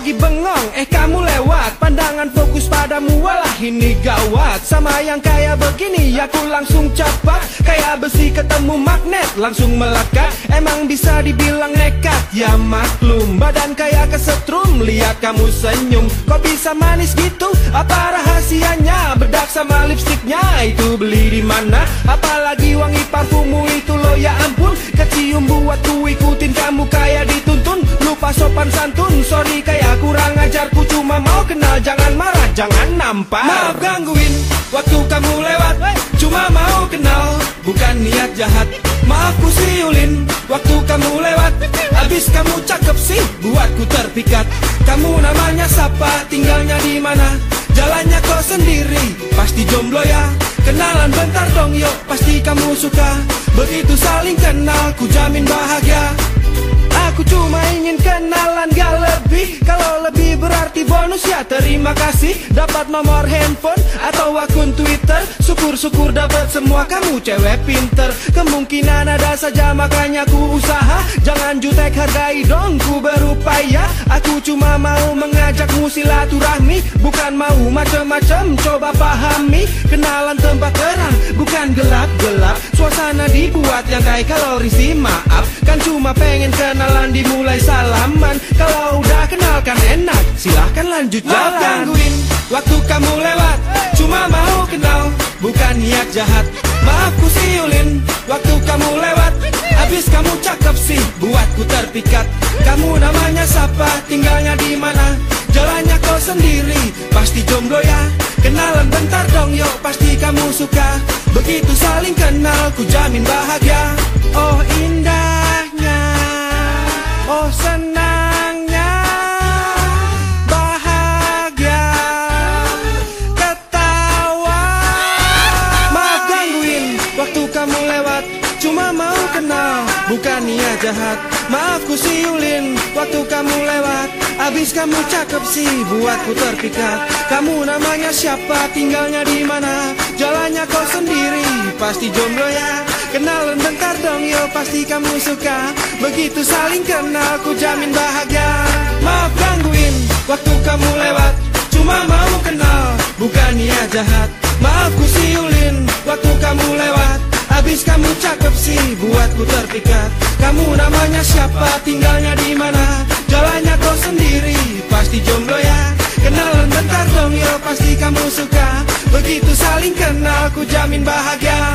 lagi bengong, kamu lewat. Pandangan fokus padamu, walah ini gawat. Sama yang kayak begini, aku langsung capak. Kayak besi ketemu magnet, langsung melekat. Emang bisa dibilang nekat, ya maklum. Badan kayak kesetrum, lihat kamu senyum. Kok bisa manis gitu? Apa rahasianya? Bedak sama lipstiknya, itu beli di mana? Apalagi wangi parfummu itu loh, ya ampun. Kecium buatku ikutin kamu kayak dituntun. Lupa sopan santun, sorry kayak kurang ajar. Ku cuma mau kenal, jangan marah, jangan nampar. Maaf gangguin, waktu kamu lewat. Cuma mau kenal, bukan niat jahat. Maaf ku siulin, waktu kamu lewat. Abis kamu cakep sih, buatku terpikat. Kamu namanya siapa, tinggalnya di mana? Jalannya kau sendiri, pasti jomblo ya. Kenalan bentar dong yuk, pasti kamu suka. Begitu saling kenal, ku jamin bahagia. Aku cuma ingin kenalan, gak lebih. Kalau lebih berarti bonus ya terima kasih. Dapat nomor handphone atau akun Twitter. Syukur-syukur dapat semua, kamu cewek pinter. Kemungkinan ada saja makanya ku usaha. Jangan jutek, hargai dong ku berupaya. Aku cuma mau mengajakmu silaturahmi. Bukan mau macem-macem, coba pahami. Kenalan tempat terang, bukan gelap-gelap. Suasana dibuat yang kayak kalau risih maaf. Kan cuma pengen kenalan, dimulai salaman. Kalau udah kenal kan enak, silahkan lanjut jalan. Maaf gangguin, waktu kamu lewat. Cuma mau kenal, bukan niat jahat. Maaf ku siulin, waktu kamu lewat. Abis kamu cakep sih, buatku terpikat. Kamu namanya siapa, tinggalnya di mana? Jalannya kau sendiri, pasti jomblo ya. Kenalan bentar dong yuk, pasti kamu suka. Begitu saling kenal, ku jamin bahagia. Oh indahnya, oh senangnya, bahagia, ketawa. Maaf gangguin, waktu kamu lewat. Cuma mau kenal, bukan niat jahat. Maaf ku siulin, waktu kamu lewat. Abis kamu cakep sih, buatku terpikat. Kamu namanya siapa, tinggalnya di mana? Jalannya kau sendiri, pasti jomblo ya. Kenalan bentar dong yo, pasti kamu suka. Begitu saling kenal, ku jamin bahagia. Maaf gangguin, waktu kamu lewat. Cuma mau kenal, bukan niat jahat. Maaf ku siulin, waktu kamu lewat. Abis kamu cakep sih, buatku terpikat. Kamu namanya siapa, tinggalnya di mana? Jalannya kau sendiri, pasti jomblo ya. Kenalan bentar dong yo, pasti kamu suka. Begitu saling kenal, ku jamin bahagia.